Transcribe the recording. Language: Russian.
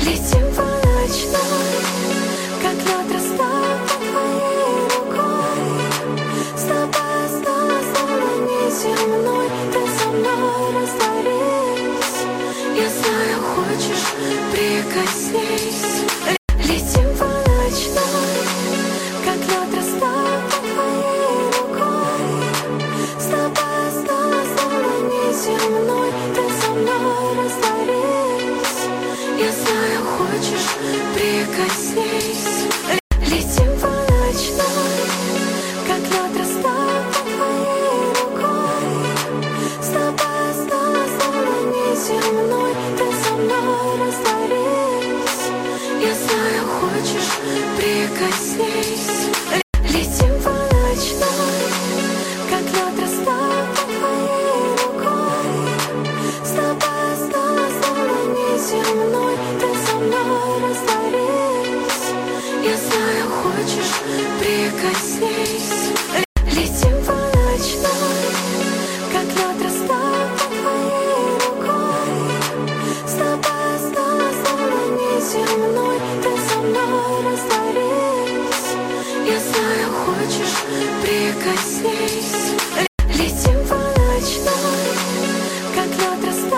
Летим по ночной, как лед растает под твоей рукой. С тобой осталась зона неземной. Ты со мной растворись. Я знаю, хочешь, прикоснись. Летим по ночной, как лед растает под твоей рукой. С тобой осталась зона неземной. Ты со мной растворись. Я знаю, хочешь, прикоснись. Летим по ночной, как лед растает под твоей рукой. С тобой осталась зона неземной. Ты со мной растворись. Я знаю, хочешь, прикоснись. Летим по ночной, как лед растает под твоей рукой. С тобой осталась зона неземной. Ты со мной растворись. Я знаю, хочешь, прикоснись. Летим по ночной, как лед растает под твоей рукой. С тобой осталась зона неземной. Ты со мной растворись. Я знаю, хочешь, прикоснись. Летим по ночной, как лед растает.